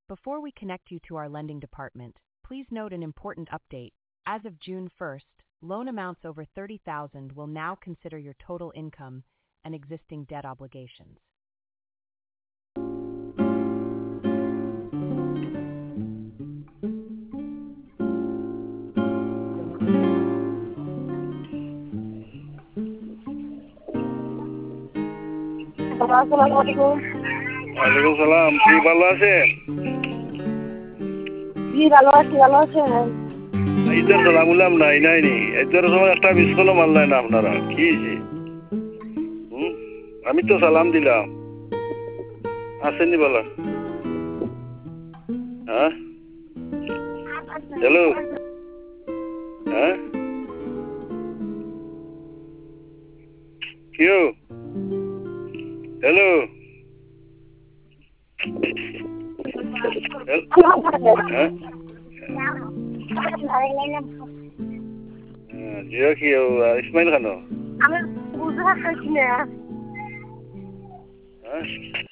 Before we connect you to our lending department, please note an important update. As of June 1st, loan amounts over $30,000 will now consider your total income and existing debt obligations. আসসালামু ওয়ালাইকুম সালাম। কি ভালো আছেন? জি ভালো আছেন? ঈদের সালাম উলাম নাইনি ঈদের সময় একটা মিস কলও মারলেন না আপনারা, কি হয়েছে? আমি তো সালাম দিলাম, আসেননি বলা। হ্যাঁ হ্যালো, হ্যাঁ কেউ হ্যালো হ্যাঁ জিও কি ইসমাইল খানো? আমি বুঝতে পারছি না। হ্যাঁ